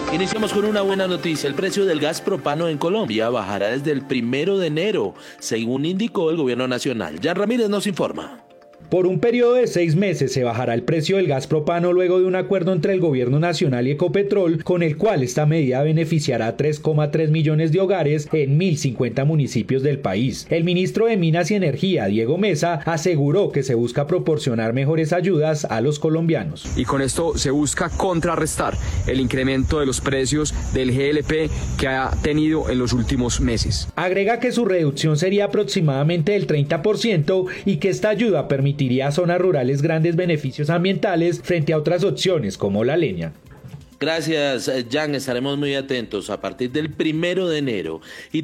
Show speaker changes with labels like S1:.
S1: Iniciamos con una buena noticia. El precio del gas propano en Colombia bajará desde el 1 de enero, según indicó el gobierno nacional. Jan Ramírez nos informa.
S2: Por un periodo de 6 meses se bajará el precio del gas propano luego de un acuerdo entre el gobierno nacional y Ecopetrol, con el cual esta medida beneficiará a 3,3 millones de hogares en 1.050 municipios del país. El ministro de Minas y Energía, Diego Mesa, aseguró que se busca proporcionar mejores ayudas a los colombianos.
S3: Y con esto se busca contrarrestar el incremento de los precios del GLP que ha tenido en los últimos meses.
S2: Agrega que su reducción sería aproximadamente del 30% y que esta ayuda permitiría a zonas rurales grandes beneficios ambientales frente a otras opciones como la leña.
S1: Gracias, Jan. Estaremos muy atentos a partir del 1 de enero.